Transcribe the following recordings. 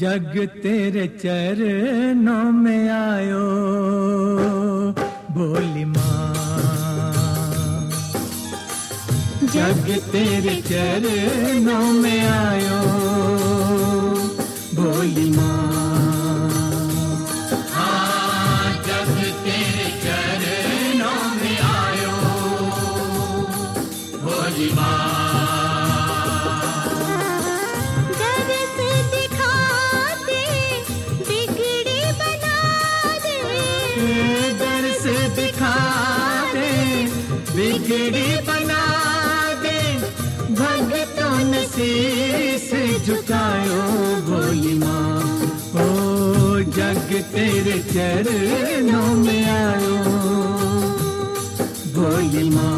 जग तेरे चरणों में आयो भोली माँ, जग तेरे चरणों में आयो भोली माँ। हाँ जग तेरे चरणों में आयो भोली माँ। बिगड़ी बना दे भगतों ने शीश झुकायो भोली माँ। ओ जग तेरे चरणों में आयो भोली माँ।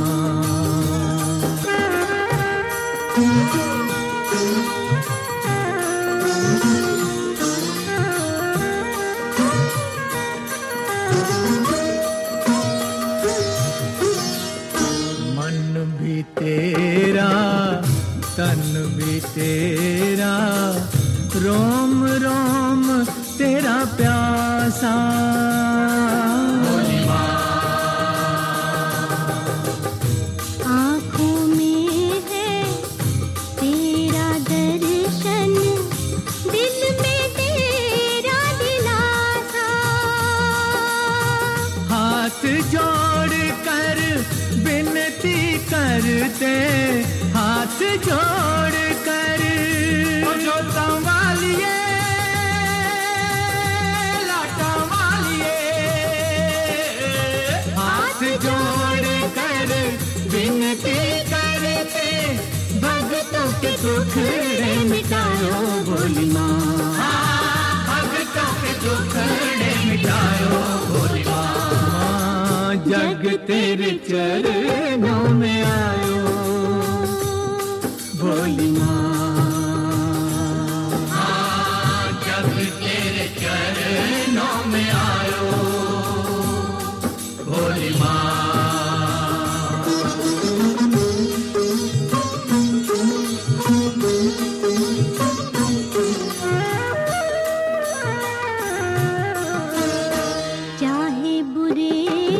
तेरा तन भी तेरा रोम रोम तेरा प्यासा भोली माँ। आँखों में है तेरा दर्शन दिल में तेरा दिलासा। हाथ जोड़ कर विनती करते हाथ जोड़ कर जो संभालिए लाटा मालिए। हाथ जोड़ कर विनती करते भक्तों के दुख मिटायो भोली माँ। भक्तों के दुख मिटायो भोली माँ। जग तेरे चरणों में आयो भोली माँ। हाँ जग तेरे चरणों में आयो भोली माँ। चाहे बुरे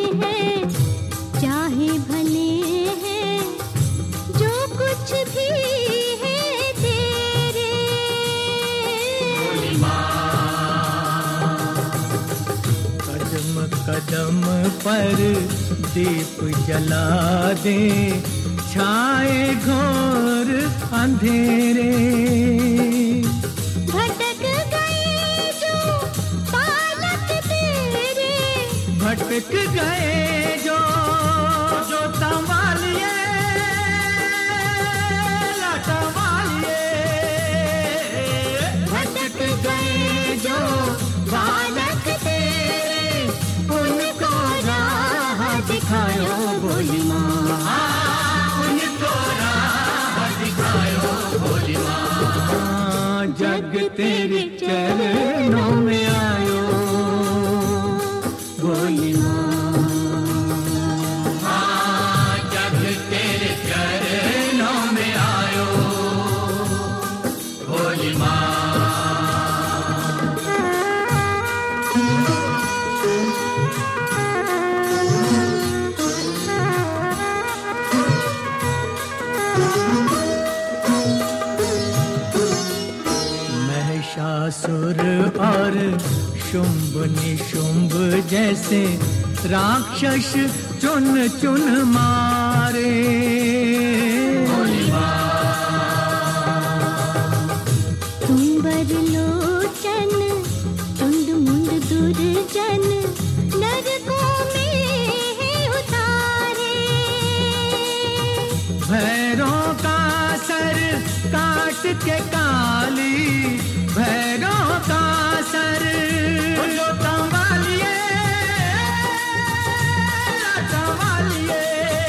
चाहे भले हैं जो कुछ भी है तेरे भोली माँ। कदम कदम पर दीप जला दे छाए घोर अंधेरे। भटक गए जो बालक तेरे भटक गए जो संभालिए लाटा मालिए। भटक गए जो बालक तेरे उनको राह दिखायो भोली माँ। उनको राह दिखायो भोली माँ। जग तेरे चरणों में आयो भोली माँ। महिषासुर और शुंभ निशुंभ जैसे राक्षस चुन चुन मारे भोली माँ। तुम्बर लोचन चुंड मुंड दुर्जन नरकों में है उतारे। भैरों का सर काट के काली भैरों का सर जो संभालिए संभालिए।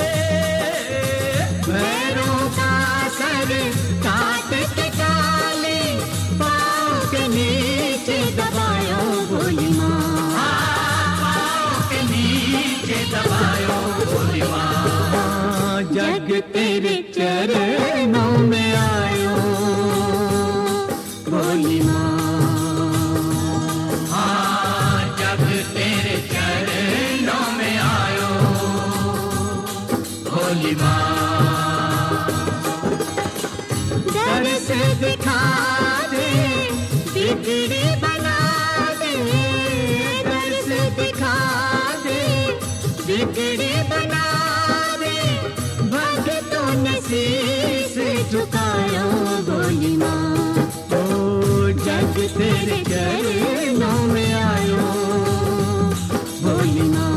भैरों का सर काट के काली पाँव के नीचे दबायो भोली माँ। पाँव के नीचे दबायो भोली माँ। जग तेरे चरणों में आयो भोली माँ। तेरे चरणों में आयो भोली माँ।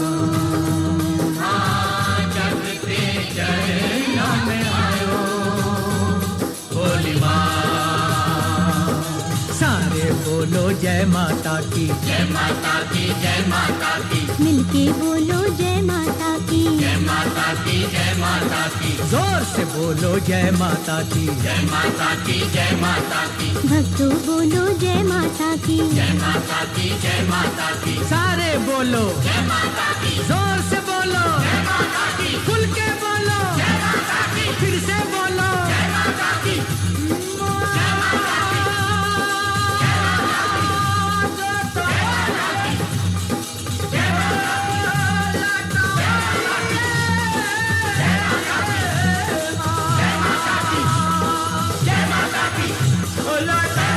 हाँ जब तेरे चरणों में आयो भोली माँ। सारे बोलो जय माता की, जय माता की, जय माता की। मिलके बोलो जय माता की, जय माता की, जय माता की। जोर से बोलो जय माता की, जय माता की, जय माता की। भक्तों बोलो जय माता की, जय माता की, जय माता की। सारे बोलो जय माता की, जोर से बोलो जय माता की, खुल के बोलो जय माता की, फिर से बोलो जय माता की, जय माता की, जय माता की, जय माता की, जय माता की, जय माता की, जय माता की, जय माता की, जय माता की, जय माता की,